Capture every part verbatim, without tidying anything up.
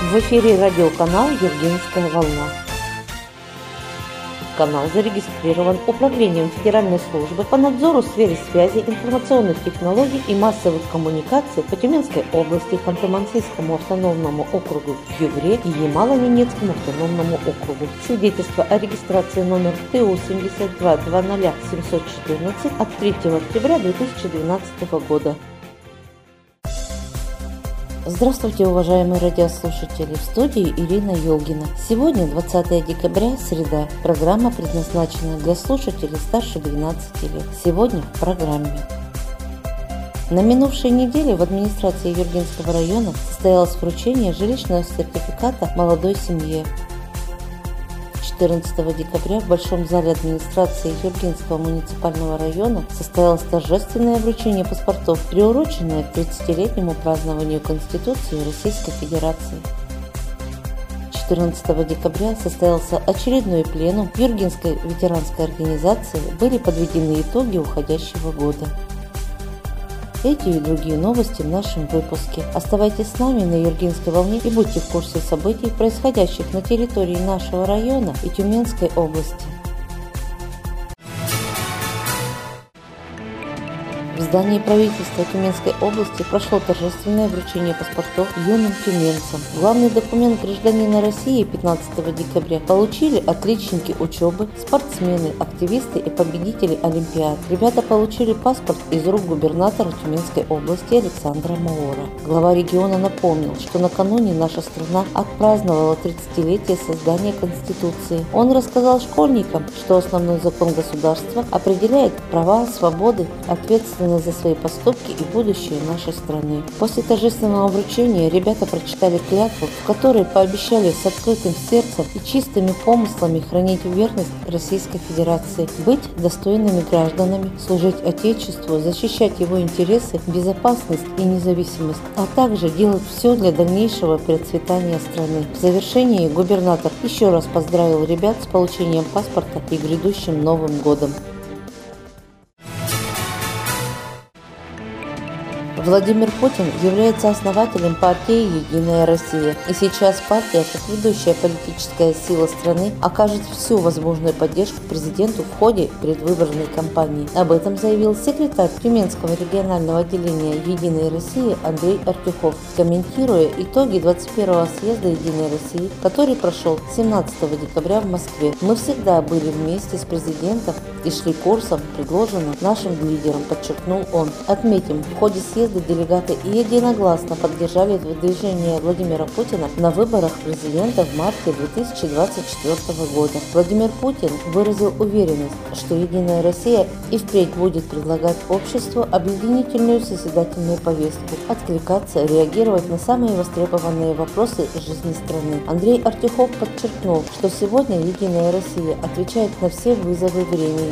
В эфире радиоканал «Юргенская волна». Канал зарегистрирован Управлением Федеральной службы по надзору в сфере связи, информационных технологий и массовых коммуникаций по Тюменской области, Ханты-Мансийскому автономному округу Югре и Ямало-Ненецкому автономному округу. Свидетельство о регистрации номер Т У семьдесят два двадцать семьсот четырнадцать от третьего октября две тысячи двенадцатого года. Здравствуйте, уважаемые радиослушатели! В студии Ирина Елгина. Сегодня двадцатое декабря, среда. Программа предназначена для слушателей старше двенадцати лет. Сегодня в программе. На минувшей неделе в администрации Юргенского района состоялось вручение жилищного сертификата молодой семье. четырнадцатого декабря в Большом зале администрации Юргенского муниципального района состоялось торжественное вручение паспортов, приуроченное к тридцатилетнему празднованию Конституции Российской Федерации. четырнадцатого декабря состоялся очередной пленум Юргенской ветеранской организации, были подведены итоги уходящего года. Эти и другие новости в нашем выпуске. Оставайтесь с нами на Юргенской волне и будьте в курсе событий, происходящих на территории нашего района и Тюменской области. В здании правительства Тюменской области прошло торжественное вручение паспортов юным тюменцам. Главный документ гражданина России пятнадцатого декабря получили отличники учебы, спортсмены, активисты и победители Олимпиад. Ребята получили паспорт из рук губернатора Тюменской области Александра Моора. Глава региона напомнил, что накануне наша страна отпраздновала тридцатилетие создания Конституции. Он рассказал школьникам, что основной закон государства определяет права, свободы, ответственность за свои поступки и будущее нашей страны. После торжественного вручения ребята прочитали клятву, в которой пообещали с открытым сердцем и чистыми помыслами хранить верность Российской Федерации, быть достойными гражданами, служить Отечеству, защищать его интересы, безопасность и независимость, а также делать все для дальнейшего процветания страны. В завершении губернатор еще раз поздравил ребят с получением паспорта и грядущим Новым годом. Владимир Путин является основателем партии «Единая Россия». И сейчас партия, как ведущая политическая сила страны, окажет всю возможную поддержку президенту в ходе предвыборной кампании. Об этом заявил секретарь Тюменского регионального отделения «Единой России» Андрей Артюхов, комментируя итоги двадцать первого съезда «Единой России», который прошел семнадцатого декабря в Москве. «Мы всегда были вместе с президентом и шли курсом, предложенным нашим лидером», подчеркнул он. Отметим, в ходе съезда делегаты единогласно поддержали выдвижение Владимира Путина на выборах президента в марте две тысячи двадцать четвёртого года. Владимир Путин выразил уверенность, что «Единая Россия» и впредь будет предлагать обществу объединительную созидательную повестку, откликаться, реагировать на самые востребованные вопросы жизни страны. Андрей Артюхов подчеркнул, что сегодня «Единая Россия» отвечает на все вызовы времени.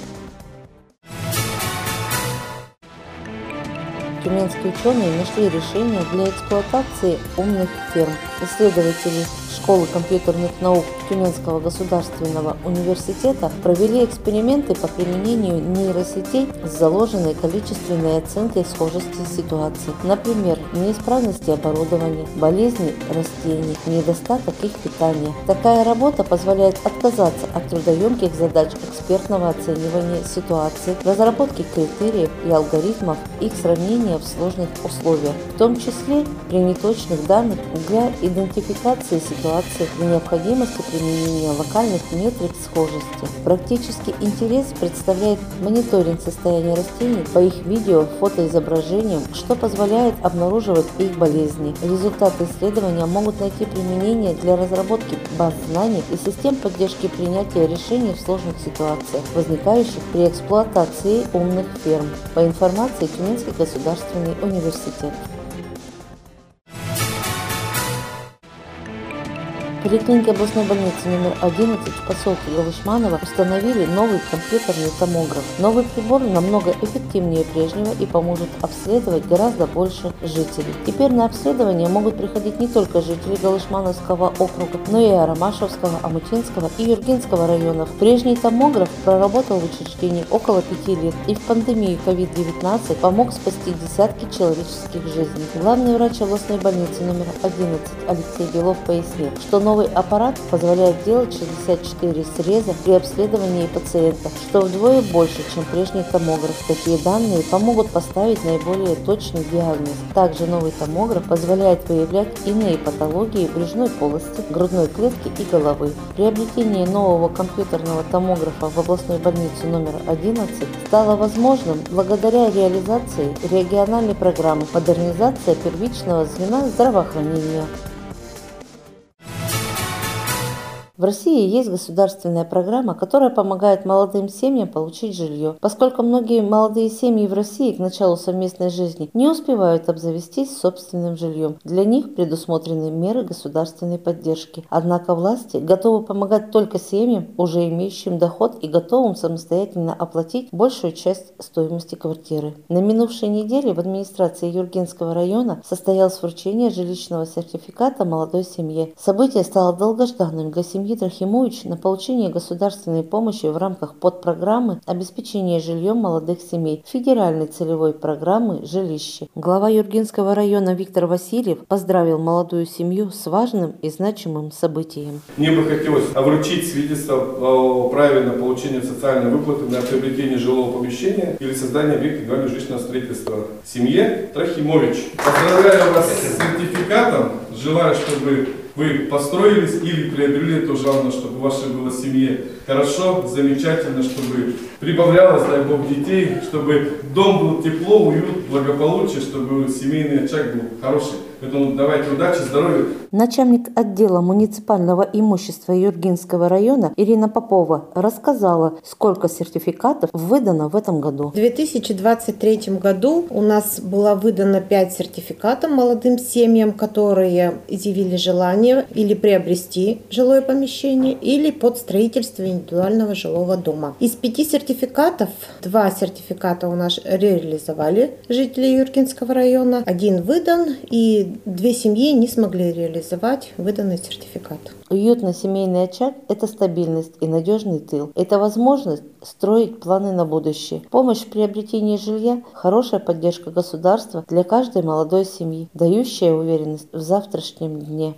Тюменские ученые нашли решение для эксплуатации умных ферм. Исследователи Школы компьютерных наук Тюменского государственного университета провели эксперименты по применению нейросетей с заложенной количественной оценкой схожести ситуаций. Например, неисправности оборудования, болезни растений, недостаток их питания. Такая работа позволяет отказаться от трудоемких задач экспертного оценивания ситуации, разработки критериев и алгоритмов, их сравнения в сложных условиях, в том числе при неточных данных для идентификации ситуации при необходимости применения локальных метрик схожести. Практический интерес представляет мониторинг состояния растений по их видео, фотоизображениям, что позволяет обнаруживать их болезни. Результаты исследования могут найти применение для разработки баз знаний и систем поддержки принятия решений в сложных ситуациях, возникающих при эксплуатации умных ферм, по информации Тюменский государственный университет. В поликлинике областной больницы номер одиннадцать в поселке Галышманово установили новый компьютерный томограф. Новый прибор намного эффективнее прежнего и поможет обследовать гораздо больше жителей. Теперь на обследование могут приходить не только жители Галышмановского округа, но и Аромашевского, Амутинского и Юргинского районов. Прежний томограф проработал в учреждении около пяти лет и в пандемию ковид девятнадцать помог спасти десятки человеческих жизней. Главный врач областной больницы номер одиннадцать Алексей Белов пояснил, что новый аппарат позволяет делать шестьдесят четыре среза при обследовании пациента, что вдвое больше, чем прежний томограф. Такие данные помогут поставить наиболее точный диагноз. Также новый томограф позволяет выявлять иные патологии брюшной полости, грудной клетки и головы. Приобретение нового компьютерного томографа в областной больнице номер одиннадцать стало возможным благодаря реализации региональной программы «Модернизация первичного звена здравоохранения». В России есть государственная программа, которая помогает молодым семьям получить жилье. Поскольку многие молодые семьи в России к началу совместной жизни не успевают обзавестись собственным жильем, для них предусмотрены меры государственной поддержки. Однако власти готовы помогать только семьям, уже имеющим доход и готовым самостоятельно оплатить большую часть стоимости квартиры. На минувшей неделе в администрации Юргинского района состоялось вручение жилищного сертификата молодой семье. Событие стало долгожданным для семьи Трохимович на получение государственной помощи в рамках подпрограммы обеспечения жильем молодых семей федеральной целевой программы «Жилище». Глава Юргинского района Виктор Васильев поздравил молодую семью с важным и значимым событием. Мне бы хотелось вручить свидетельство о праве на получение социальной выплаты на приобретение жилого помещения или создание объекта индивидуального жилищного строительства семье Трохимович. Поздравляю вас с сертификатом. Желаю, чтобы вы построились или приобрели эту жалобу, чтобы в вашей было семье хорошо, замечательно, чтобы прибавлялось, дай Бог, детей, чтобы дом был тепло, уют, благополучие, чтобы семейный очаг был хороший. Поэтому давайте удачи, здоровья. Начальник отдела муниципального имущества Юргинского района Ирина Попова рассказала, сколько сертификатов выдано в этом году. В две тысячи двадцать третьем году у нас было выдано пять сертификатов молодым семьям, которые изъявили желание или приобрести жилое помещение, или под строительство индивидуального жилого дома. Из пяти сертификатов два сертификата у нас реализовали жители Юргинского района, один выдан, и две семьи не смогли реализовать выданный сертификат. Уютный семейный очаг – это стабильность и надежный тыл. Это возможность строить планы на будущее. Помощь в приобретении жилья – хорошая поддержка государства для каждой молодой семьи, дающая уверенность в завтрашнем дне.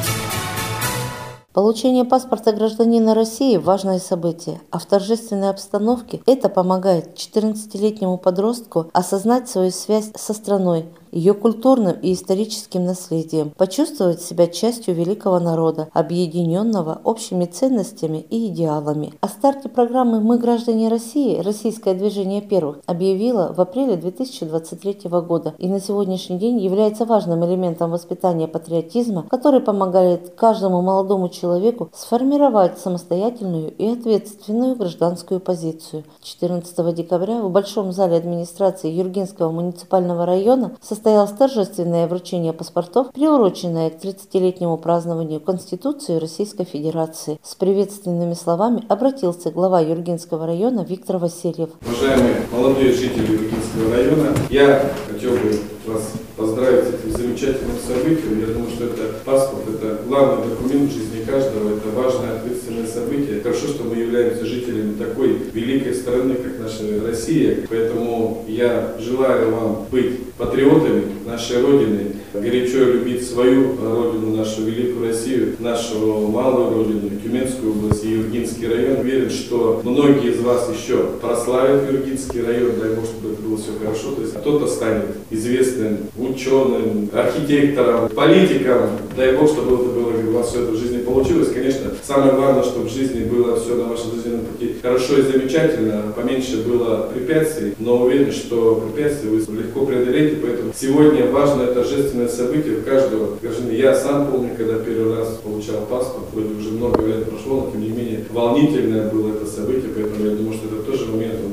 Получение паспорта гражданина России – важное событие, а в торжественной обстановке это помогает четырнадцатилетнему подростку осознать свою связь со страной, ее культурным и историческим наследием, почувствовать себя частью великого народа, объединенного общими ценностями и идеалами. О старте программы «Мы граждане России» Российское движение первых объявило в апреле две тысячи двадцать третьего года и на сегодняшний день является важным элементом воспитания патриотизма, который помогает каждому молодому человеку сформировать самостоятельную и ответственную гражданскую позицию. четырнадцатого декабря в Большом зале администрации Юргинского муниципального района состоялось торжественное вручение паспортов, приуроченное к тридцатилетнему празднованию Конституции Российской Федерации. С приветственными словами обратился глава Юргинского района Виктор Васильев. Уважаемые молодые жители Юргинского района, я хотел бы вас поздравить с этим замечательным событием. Я думаю, что это паспорт, это главный документ в жизни каждого, это важное ответственное событие. Хорошо, что мы являемся жителями такой великой страны, как наша Россия. Поэтому я желаю вам быть патриотами нашей Родины, горячо любить свою Родину, нашу великую Россию, нашу малую Родину, Тюменскую область и Юргинский район. Уверен, что многие из вас еще прославят Юргинский район, дай Бог, чтобы это было все хорошо. То есть кто-то станет известным ученым, архитектором, политиком. Дай Бог, чтобы это было, у вас все это в жизни получилось. Конечно, самое главное, чтобы в жизни было все на вашем жизненном пути хорошо и замечательно, поменьше было препятствий, но уверен, что препятствия вы легко преодолеете, поэтому сегодня важное торжественное событие у каждого гражданина. Я сам помню, когда первый раз получал паспорт, вроде уже много лет прошло, но тем не менее волнительное было это событие, поэтому я думаю, что это тоже момент он будет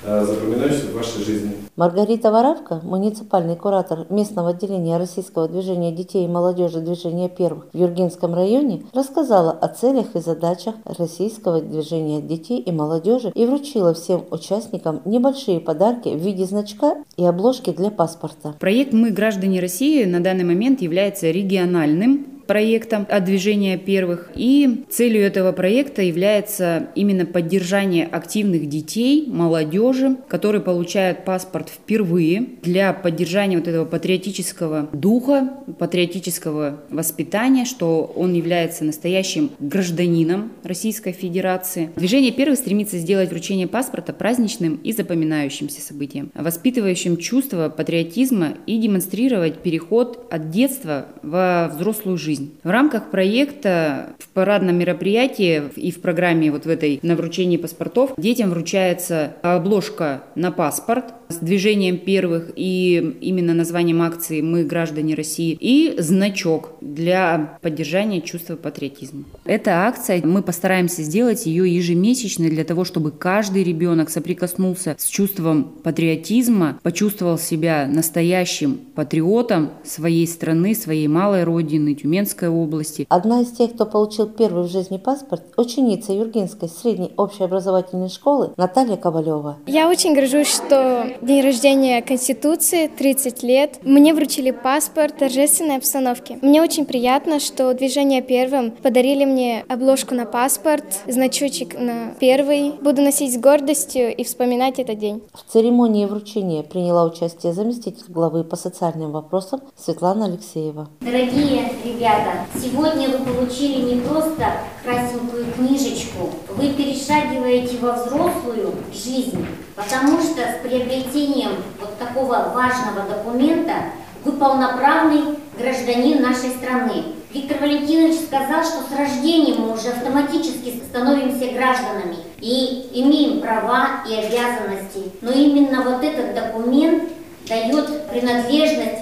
запоминающихся в вашей жизни. Маргарита Воравка, муниципальный куратор местного отделения Российского движения детей и молодежи движения первых в Юргенском районе, рассказала о целях и задачах Российского движения детей и молодежи и вручила всем участникам небольшие подарки в виде значка и обложки для паспорта. Проект «Мы, граждане России» на данный момент является региональным проектом от движения первых. И целью этого проекта является именно поддержание активных детей, молодежи, которые получают паспорт впервые, для поддержания вот этого патриотического духа, патриотического воспитания, что он является настоящим гражданином Российской Федерации. Движение первых стремится сделать вручение паспорта праздничным и запоминающимся событием, воспитывающим чувство патриотизма и демонстрировать переход от детства во взрослую жизнь. В рамках проекта в парадном мероприятии и в программе вот в этой на вручении паспортов детям вручается обложка на паспорт с движением первых и именно названием акции «Мы, граждане России» и значок для поддержания чувства патриотизма. Эта акция, мы постараемся сделать ее ежемесячной для того, чтобы каждый ребенок соприкоснулся с чувством патриотизма, почувствовал себя настоящим патриотом своей страны, своей малой родины, Тюменской области. Одна из тех, кто получил первый в жизни паспорт, ученица Юргенской средней общеобразовательной школы Наталья Ковалева. Я очень горжусь, что день рождения Конституции, тридцать лет, мне вручили паспорт в торжественной обстановке. Мне очень приятно, что движение первым подарили мне обложку на паспорт, значочек на первый. Буду носить с гордостью и вспоминать этот день. В церемонии вручения приняла участие заместитель главы по социальным вопросам Светлана Алексеева. Дорогие ребята, сегодня вы получили не просто красненькую книжечку, вы перешагиваете во взрослую жизнь, потому что с приобретением вот такого важного документа вы полноправный гражданин нашей страны. Виктор Валентинович сказал, что с рождением мы уже автоматически становимся гражданами и имеем права и обязанности. Но именно вот этот документ дает принадлежность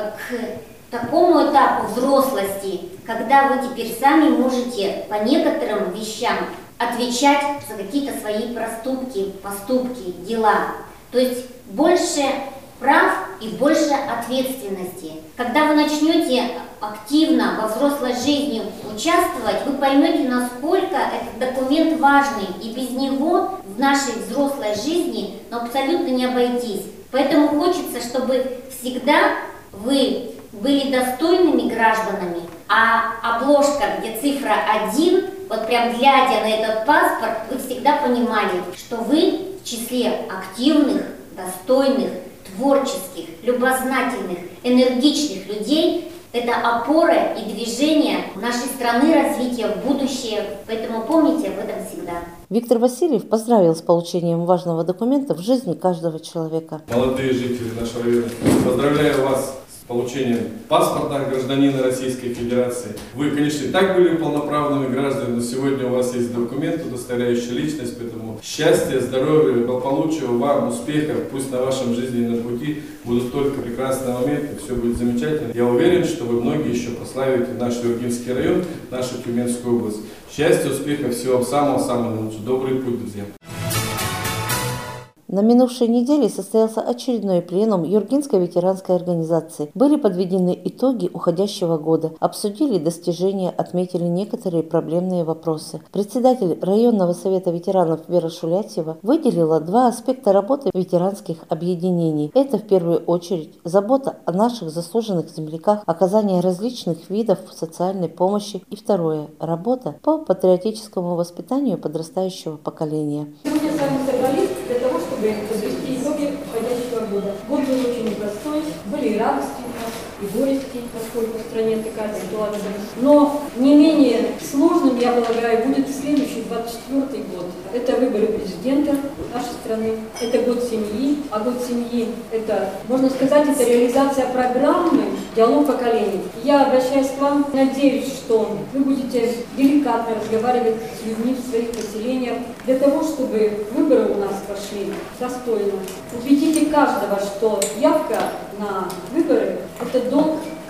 к такому этапу взрослости, когда вы теперь сами можете по некоторым вещам отвечать за какие-то свои проступки, поступки, дела. То есть больше прав и больше ответственности. Когда вы начнете активно во взрослой жизни участвовать, вы поймете, насколько этот документ важный, и без него в нашей взрослой жизни ну, абсолютно не обойтись. Поэтому хочется, чтобы всегда вы были достойными гражданами, а обложка, где цифра один, вот прям глядя на этот паспорт, вы всегда понимали, что вы в числе активных, достойных, творческих, любознательных, энергичных людей. Это опора и движение нашей страны, развития в будущее. Поэтому помните об этом всегда. Виктор Васильев поздравил с получением важного документа в жизни каждого человека. Молодые жители нашего района, поздравляю вас с получением паспорта гражданина Российской Федерации. Вы, конечно, и так были полноправными гражданами, но сегодня у вас есть документ, удостоверяющий личность, поэтому счастья, здоровья, благополучия вам, успехов, пусть на вашем жизненном пути будут только прекрасные моменты, все будет замечательно. Я уверен, что вы многие еще прославите наш Юргенский район, нашу Тюменскую область. Счастья, успехов, всего самого-самого лучшего. Добрый путь, друзья! На минувшей неделе состоялся очередной пленум Юргенской ветеранской организации. Были подведены итоги уходящего года, обсудили достижения, отметили некоторые проблемные вопросы. Председатель районного совета ветеранов Вера Шулятьева выделила два аспекта работы ветеранских объединений. Это в первую очередь забота о наших заслуженных земляках, оказание различных видов социальной помощи и второе – работа по патриотическому воспитанию подрастающего поколения. Сегодня сами собрались для того, чтобы подвести итоги уходящего года. Год был очень непростой, были и радости у нас, и горести, поскольку в стране такая ситуация. Но не менее сложным, я полагаю, будет и следующий двадцать четвёртый год. Это выборы президента нашей страны, это год семьи, а год семьи – это, можно сказать, это реализация программы «Диалог поколений». Я обращаюсь к вам, надеюсь, что вы будете деликатно разговаривать с людьми в своих поселениях для того, чтобы выборы у нас прошли достойно. Убедите каждого, что явка на выборы – это долг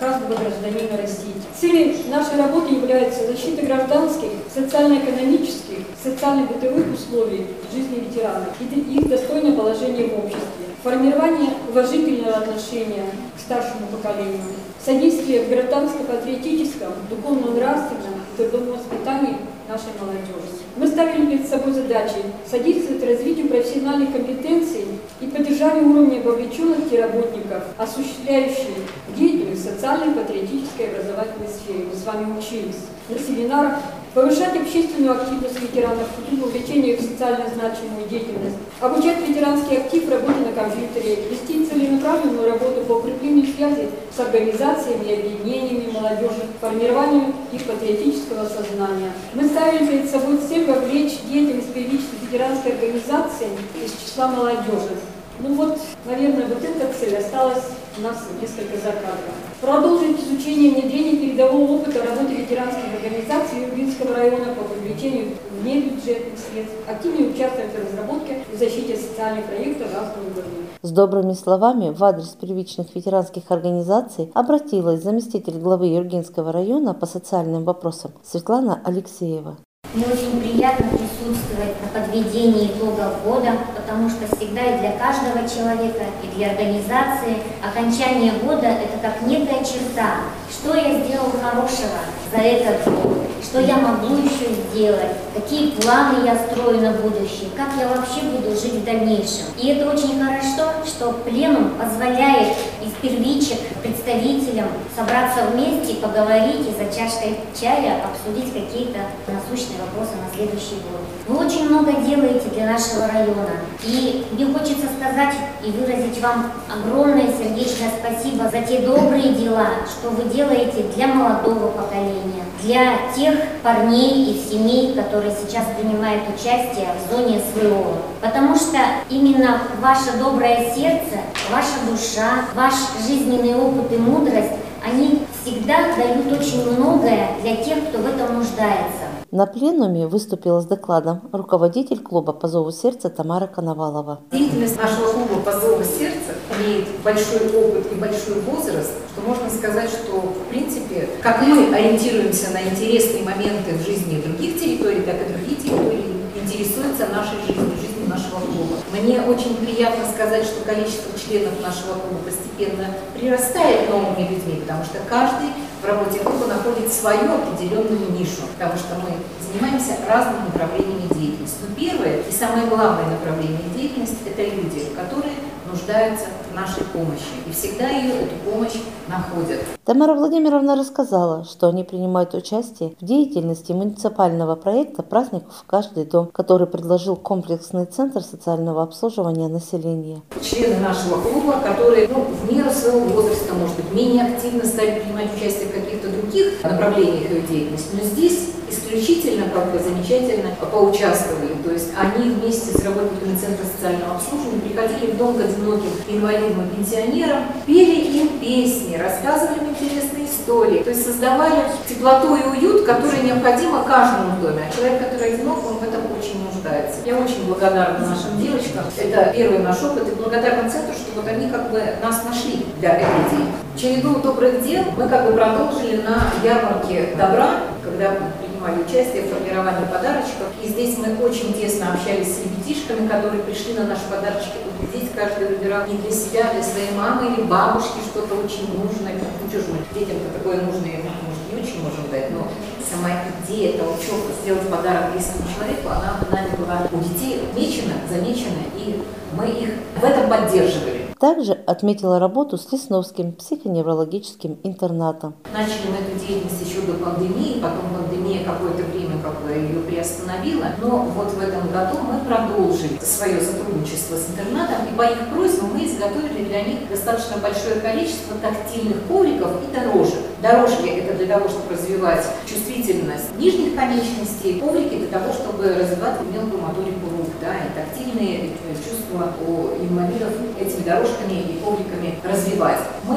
каждого гражданина России. Целью нашей работы является защита гражданских, социально-экономических, социально-бытовых условий жизни ветеранов и их достойное положение в обществе, формирование уважительного отношения к старшему поколению, содействие в гражданско-патриотическом, духовно-нравственном и трудовом воспитании нашей молодежи. Мы ставили перед собой задачи содействовать развитию профессиональных компетенций и поддержанию уровня вовлеченности работников, осуществляющих деятельность в социальной, патриотической и образовательной сфере. Мы с вами учились на семинарах. Повышать общественную активность ветеранов путем вовлечения в социально значимую деятельность, обучать ветеранский актив работе на компьютере, вести целенаправленную работу по укреплению связи с организациями и объединениями молодежи, формированию их патриотического сознания. Мы ставили перед собой цель вовлечь деятельность первичной ветеранской организации из числа молодежи. Ну вот, наверное, вот эта цель осталась у нас несколько за кадром. Продолжить изучение и внедрение передового опыта работы ветеранских организаций Ирбинского района по привлечению внебюджетных средств, активнее участвовать в разработке и защите социальных проектов разного уровня. С добрыми словами в адрес первичных ветеранских организаций обратилась заместитель главы Юргенского района по социальным вопросам Светлана Алексеева. Мне очень приятно присутствовать на подведении итогов года, потому что всегда и для каждого человека, и для организации окончание года – это как некая черта. Что я сделал хорошего за этот год? Что я могу еще сделать? Какие планы я строю на будущее? Как я вообще буду жить в дальнейшем? И это очень хорошо, что пленум позволяет из первичек представителям собраться вместе, поговорить и за чашкой чая обсудить какие-то насущные вопросы на следующий год. Вы очень много делаете для нашего района. И мне хочется сказать и выразить вам огромное сердечное спасибо за те добрые дела, что вы делаете для молодого поколения, для тех парней и семей, которые сейчас принимают участие в зоне СВО. Потому что именно ваше доброе сердце, ваша душа, ваш жизненный опыт и мудрость, они всегда дают очень многое для тех, кто в этом нуждается. На пленуме выступила с докладом руководитель клуба «По зову сердца» Тамара Коновалова. Деятельность нашего клуба «По зову сердца» имеет большой опыт и большой возраст, что можно сказать, что в принципе, как мы ориентируемся на интересные моменты в жизни других территорий, так и другие территории интересуются нашей жизнью, жизнью нашего клуба. Мне очень приятно сказать, что количество членов нашего клуба постепенно прирастает новыми людьми, потому что каждый в работе клуба находит свою определенную нишу, потому что мы занимаемся разными направлениями деятельности. Но первое и самое главное направление деятельности – это люди, которые нуждаются в нашей помощи. И всегда ее, эту помощь, находят. Тамара Владимировна рассказала, что они принимают участие в деятельности муниципального проекта «Праздник в каждый дом», который предложил комплексный центр социального обслуживания населения. Члены нашего клуба, которые ну, в меру своего возраста, может быть, менее активно стали принимать участие в каких-то других направлениях их деятельности, но здесь исключительно как бы замечательно поучаствовали. То есть они вместе с работниками Центра социального обслуживания приходили в дом к одиноким инвалидам и пенсионерам, пели им песни, рассказывали им интересные истории, то есть создавали теплоту и уют, которые необходимо каждому в доме. Человек, который одинок, он в этом очень нуждается. Я очень благодарна нашим девочкам. Это первый наш опыт, и благодарна Центру, что вот они как бы нас нашли для этой идеи. В череду добрых дел мы как бы продолжили на ярмарке добра, когда мы принимали участие в формировании подарочков. И здесь мы очень тесно общались с ребятишками, которые пришли на наши подарочки. Вот здесь каждый выбирал не для себя, а для своей мамы или бабушки что-то очень нужное. Ну, что же мы детям-то такое нужное, может, не очень можем дать, но сама идея толчок сделать подарок близкому человеку, она нами была у детей отмечена, замечена, и мы их в этом поддерживали. Также отметила работу с Лесновским психоневрологическим интернатом. Начали мы эту деятельность еще до пандемии, потом пандемия какое-то время как бы ее приостановила, но вот в этом году мы продолжили свое сотрудничество с интернатом, и по их просьбам мы изготовили для них достаточно большое количество тактильных ковриков и дорожек. Дорожки – это для того, чтобы развивать чувствительность нижних конечностей, коврики для того, чтобы развивать мелкую моторику рук, да, и тактильные чувства у инвалидов этими дорожками и ковриками развивать. Мы их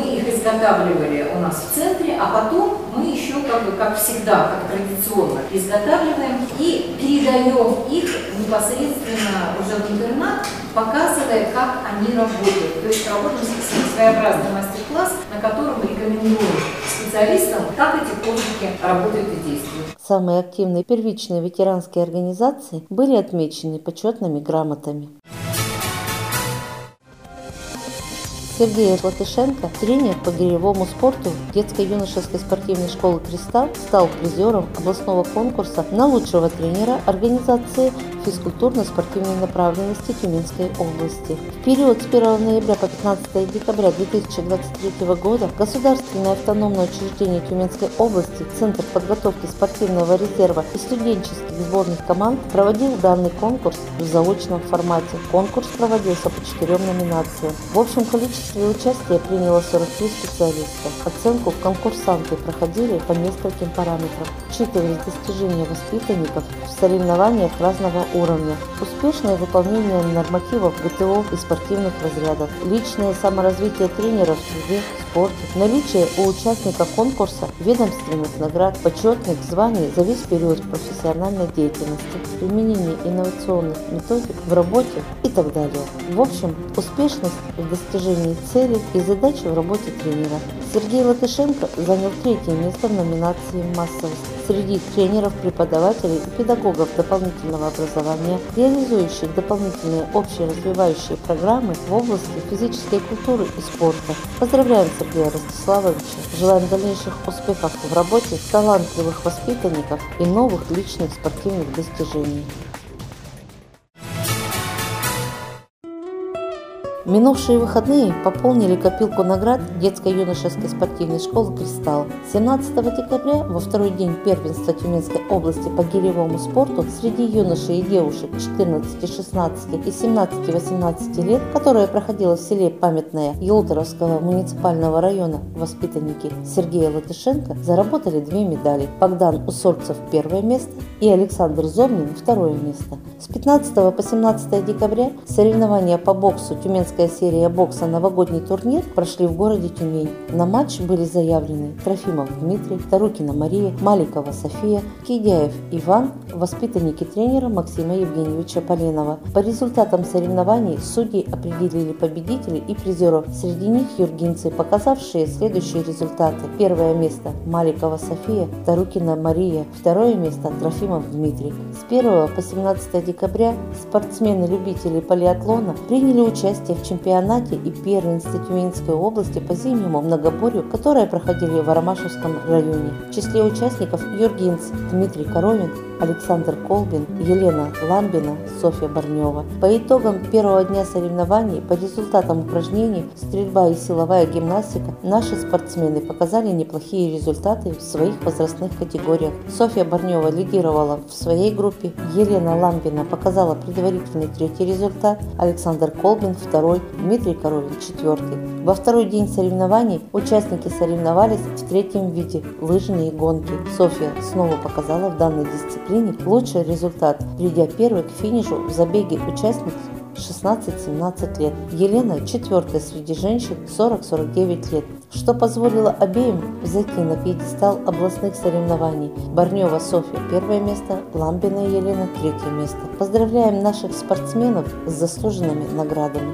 изготавливали у нас в центре, а потом мы еще, как бы, как всегда, как традиционно, изготавливаем и передаем их непосредственно уже в интернат, показывая, как они работают. То есть работаем с своеобразный мастер-класс, на котором рекомендуем специалистам, как эти кончики работают и действуют. Самые активные первичные ветеранские организации были отмечены почетными грамотами. Сергей Латышенко, тренер по гиревому спорту детско-юношеской спортивной школы «Кристалл», стал призером областного конкурса на лучшего тренера организации физкультурно-спортивной направленности Тюменской области. В период с первого ноября по пятнадцатое декабря две тысячи двадцать третьего года Государственное автономное учреждение Тюменской области, Центр подготовки спортивного резерва и студенческих сборных команд проводил данный конкурс в заочном формате. Конкурс проводился по четырем номинациям. В общем количестве участия приняло сорок три специалиста. Оценку конкурсанты проходили по нескольким параметрам. Учитывались достижения воспитанников в соревнованиях разного уровня, успешное выполнение нормативов ГТО и спортивных разрядов, личное саморазвитие тренеров в труде, спорте, наличие у участников конкурса ведомственных наград, почетных званий за весь период профессиональной деятельности, применение инновационных методик в работе и так далее. В общем, успешность в достижении цели и задач в работе тренера. Сергей Латышенко занял третье место в номинации «Массовость» среди тренеров, преподавателей и педагогов дополнительного образования, реализующих дополнительные общеразвивающие программы в области физической культуры и спорта. Поздравляем Сергея Ростиславовича, желаем дальнейших успехов в работе, талантливых воспитанников и новых личных спортивных достижений. Минувшие выходные пополнили копилку наград детско-юношеской спортивной школы «Кристалл». семнадцатого декабря, во второй день первенства Тюменской области по гиревому спорту среди юношей и девушек четырнадцати, шестнадцати и семнадцати восемнадцати лет, которое проходило в селе Памятное Елуторовского муниципального района, воспитанники Сергея Латышенко заработали две медали. Богдан Усольцев – первое место и Александр Зомнин – второе место. С пятнадцатого по семнадцатое декабря соревнования по боксу «Тюменская серия бокса «Новогодний турнир» прошли в городе Тюмень. На матч были заявлены Трофимов Дмитрий, Тарукина Мария, Маликова София, Кидяев Иван, воспитанники тренера Максима Евгеньевича Поленова. По результатам соревнований судьи определили победителей и призеров. Среди них юргинцы, показавшие следующие результаты. Первое место – Маликова София, Тарукина Мария. Второе место – Трофимов Дмитрий. С первого по семнадцатое декабря спортсмены-любители полиатлона приняли участие в чемпионате и первенстве Тюменской области по зимнему многоборью, которые проходили в Арамашевском районе. В числе участников юргинцы Дмитрий Коровин, Александр Колбин, Елена Ламбина, Софья Барнева. По итогам первого дня соревнований, по результатам упражнений, стрельба и силовая гимнастика, наши спортсмены показали неплохие результаты в своих возрастных категориях. Софья Барнева лидировала в своей группе, Елена Ламбина показала предварительный третий результат, Александр Колбин второй, Дмитрий Коровин четвертый. Во второй день соревнований участники соревновались в третьем виде – лыжные гонки. Софья снова показала в данной дисциплине лучший результат, придя первой к финишу в забеге участниц шестнадцать-семнадцать лет. Елена четвертая среди женщин сорок-сорок девять лет, что позволило обеим взойти на пьедестал областных соревнований. Барнева Софья первое место, Ламбина Елена третье место. Поздравляем наших спортсменов с заслуженными наградами.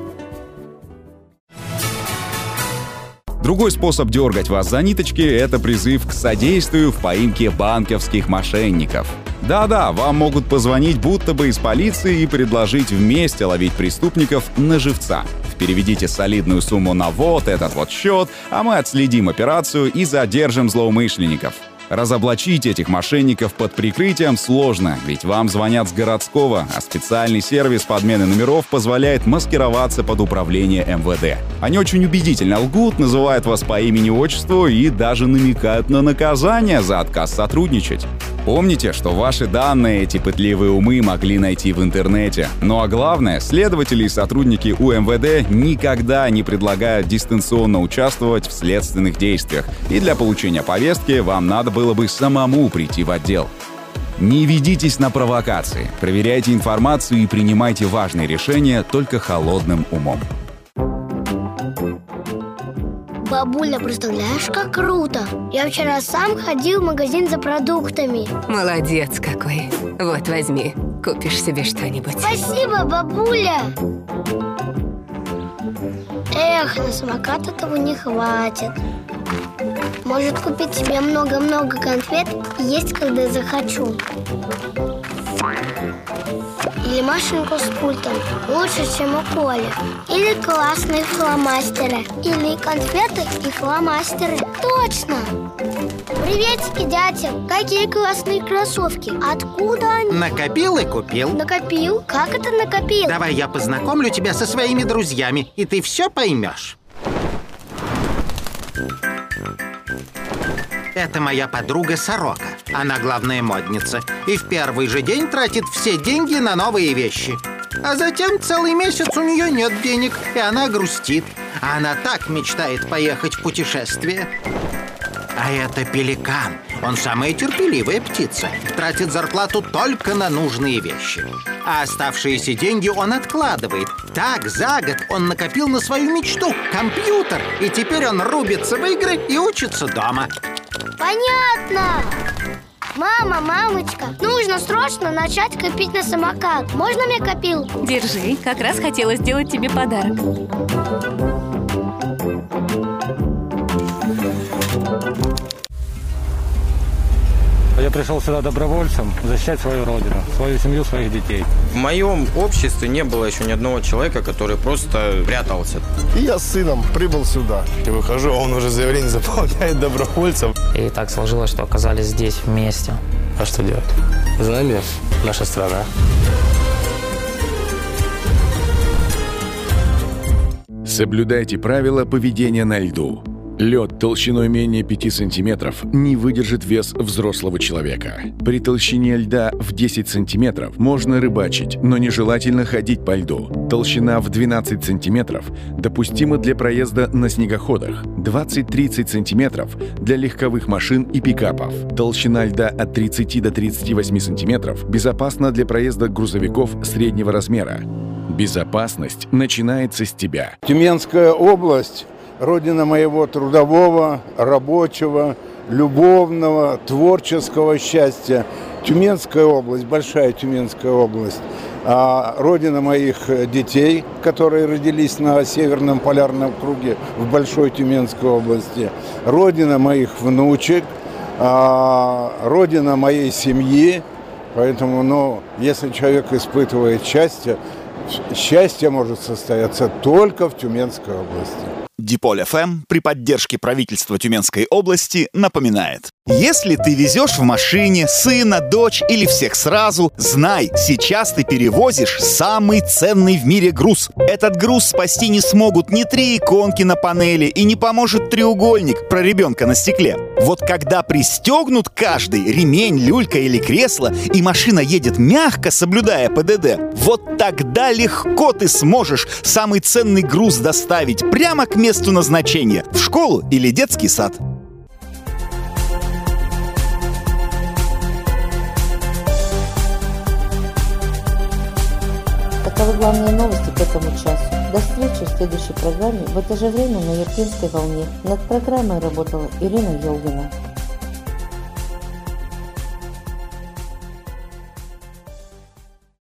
Другой способ дергать вас за ниточки – это призыв к содействию в поимке банковских мошенников. Да-да, вам могут позвонить будто бы из полиции и предложить вместе ловить преступников на живца. Переведите солидную сумму на вот этот вот счет, а мы отследим операцию и задержим злоумышленников. Разоблачить этих мошенников под прикрытием сложно, ведь вам звонят с городского, а специальный сервис подмены номеров позволяет маскироваться под управление эм вэ дэ. Они очень убедительно лгут, называют вас по имени-отчеству и даже намекают на наказание за отказ сотрудничать. Помните, что ваши данные эти пытливые умы могли найти в интернете. Ну а главное, следователи и сотрудники у эм вэ дэ никогда не предлагают дистанционно участвовать в следственных действиях, и для получения повестки вам надо было бы самому прийти в отдел. Не ведитесь на провокации, проверяйте информацию и принимайте важные решения только холодным умом. Бабуля, представляешь, как круто? Я вчера сам ходил в магазин за продуктами. Молодец какой. Вот, возьми, купишь себе что-нибудь. Спасибо, бабуля. Эх, на самокат этого не хватит. Может, купить себе много-много конфет и есть, когда захочу. Или машинку с пультом, лучше, чем у Коли. Или классные фломастеры. Или конфеты и фломастеры. Точно! Приветики, дядя! Какие классные кроссовки! Откуда они? Накопил и купил. Накопил? Как это накопил? Давай я познакомлю тебя со своими друзьями, и ты все поймешь. Это моя подруга Сорока. Она главная модница. И в первый же день тратит все деньги на новые вещи. А затем целый месяц у нее нет денег, и она грустит. А она так мечтает поехать в путешествие. А это пеликан. Он самая терпеливая птица. Тратит зарплату только на нужные вещи. А оставшиеся деньги он откладывает. Так за год он накопил на свою мечту – компьютер. И теперь он рубится в игры и учится дома. Понятно! Мама, мамочка, нужно срочно начать копить на самокат. Можно мне копилку? Держи, как раз хотела сделать тебе подарок. Я пришел сюда добровольцем защищать свою родину, свою семью, своих детей. В моем обществе не было еще ни одного человека, который просто прятался. И я с сыном прибыл сюда. И выхожу, а он уже заявление заполняет добровольцем. И так сложилось, что оказались здесь вместе. А что делать? Знамя, наша страна. Соблюдайте правила поведения на льду. Лед толщиной менее пяти сантиметров не выдержит вес взрослого человека. При толщине льда в десять сантиметров можно рыбачить, но нежелательно ходить по льду. Толщина в двенадцать сантиметров допустима для проезда на снегоходах, двадцать-тридцать сантиметров для легковых машин и пикапов. Толщина льда от тридцати до тридцати восьми сантиметров безопасна для проезда грузовиков среднего размера. Безопасность начинается с тебя. Тюменская область – родина моего трудового, рабочего, любовного, творческого счастья. Тюменская область, большая Тюменская область. А родина моих детей, которые родились на Северном полярном круге в Большой Тюменской области. Родина моих внучек, а родина моей семьи. Поэтому, ну, если человек испытывает счастье, счастье может состояться только в Тюменской области. Диполь эф эм при поддержке правительства Тюменской области напоминает. Если ты везешь в машине сына, дочь или всех сразу, знай, сейчас ты перевозишь самый ценный в мире груз. Этот груз спасти не смогут ни три иконки на панели и не поможет треугольник про ребенка на стекле. Вот когда пристегнут каждый ремень, люлька или кресло, и машина едет мягко, соблюдая пэ дэ дэ, вот тогда легко ты сможешь самый ценный груз доставить прямо к месту назначения, в школу или детский сад. Таковы главные новости к этому часу. До встречи в следующей программе в это же время на Ирпинской волне. Над программой работала Ирина Елгина.